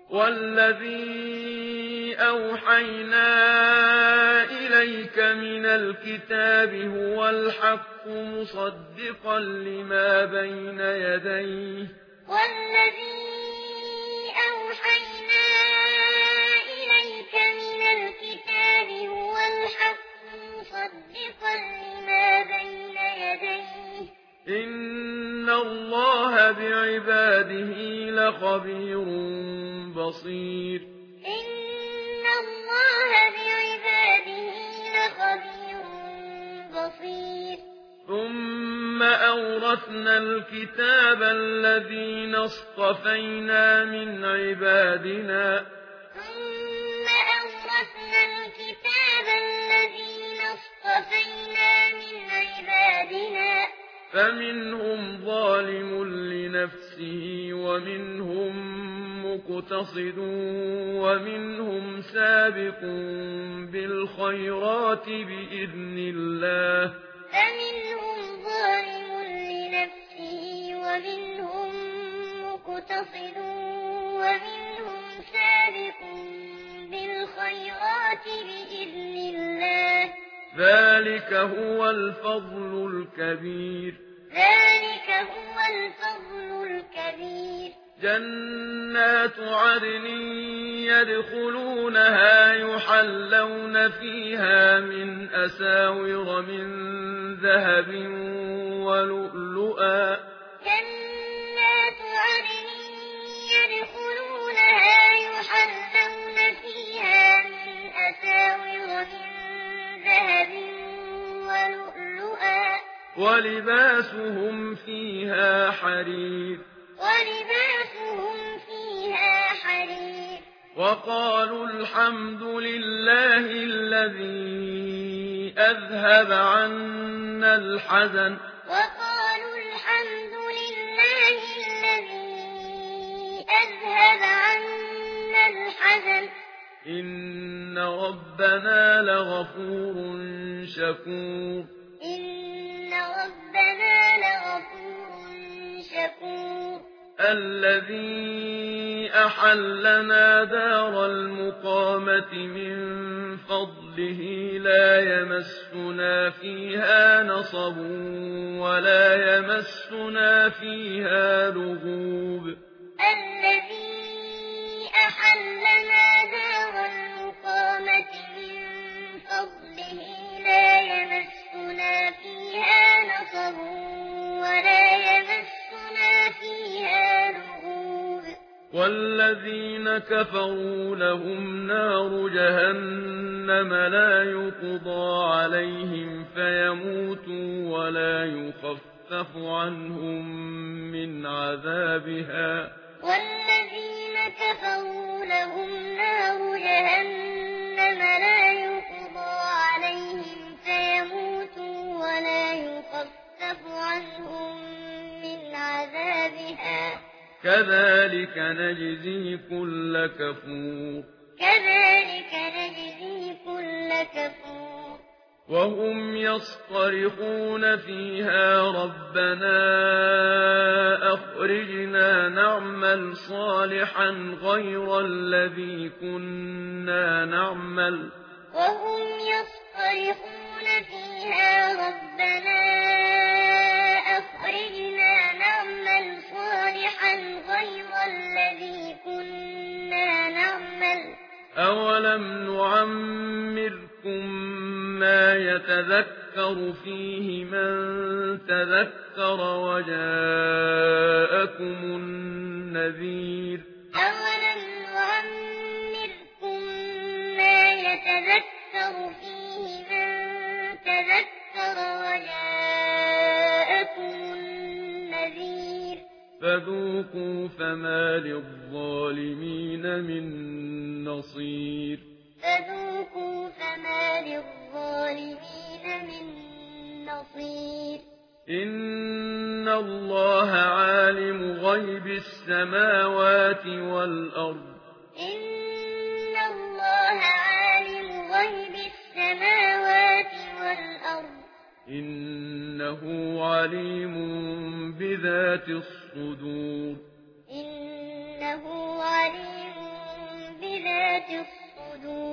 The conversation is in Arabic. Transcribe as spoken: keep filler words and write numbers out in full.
والذي أوحينا إليك من الكتاب هو الحق مصدقا لما بين يديه والذي أوحينا إليك من الكتاب هو الحق مصدقا لما بين يديه إن الله بعباده لخبير بصير إن الله بعباده لخبير بصير ثم أورثنا الكتاب الذين اصطفينا من عبادنا ثم أورثنا الكتاب الذين اصطفينا من عبادنا فمنهم ظالم لنفسه ومنهم مقتصد ومنهم سابق بالخيرات بإذن الله فمنهم ظالم لنفسه ومنهم مقتصد ومنهم سابق بالخيرات بإذن الله ذلك هو الفضل الكبير ذلك هو الفضل الكبير جنات عدن يدخلونها يحلون فيها من أساور من ذهب ولؤلؤا جنات عدن يدخلونها يحلون فيها من أساور من ذهب ولؤلؤا ولباسهم فيها حرير ولباسهم فيها حرير وقالوا الحمد لله الذي أذهب عنا الحزن وقالوا الحمد لله الذي أذهب عنا الحزن إن ربنا لغفور شكور إن ربنا لغفور شكور الذي أحلنا دار المقامة من فضله لا يمسنا فيها نصب ولا يمسنا فيها لغوب الذي أحلنا دار المقامة من فضله لا يمسنا فيها نصب ولا يمسنا فيها لغوب والذين كفروا لهم نار جهنم لا يقضى عليهم فيموتوا ولا يخفف عنهم من عذابها والذين كفروا لهم نار جهنم لا يقضى عليهم فيموتوا ولا يخفف عنهم من عذابها كذلك نجزي كل كفور كذلك نجزي كل كفور وهم يصطرخون فيها ربنا أخرجنا نعمل صالحا غير الذي كنا نعمل وهم يصطرخون فيها ربنا أخرجنا نعمل صالحا غير الذي كنا نعمل أولم نعمركم ما يتذكر فيه من تذكر وجاءكم النذير أولم نعمركم ما يتذكر فيه من تذكر وجاءكم النذير فذوقوا فما للظالمين من نصير فذوقوا فما للظالمين من نصير إن الله عالم غيب السماوات والأرض إن الله عالم غيب السماوات والأرض إنه عليم بذات الصدور إنه عليم الصُّدُورِ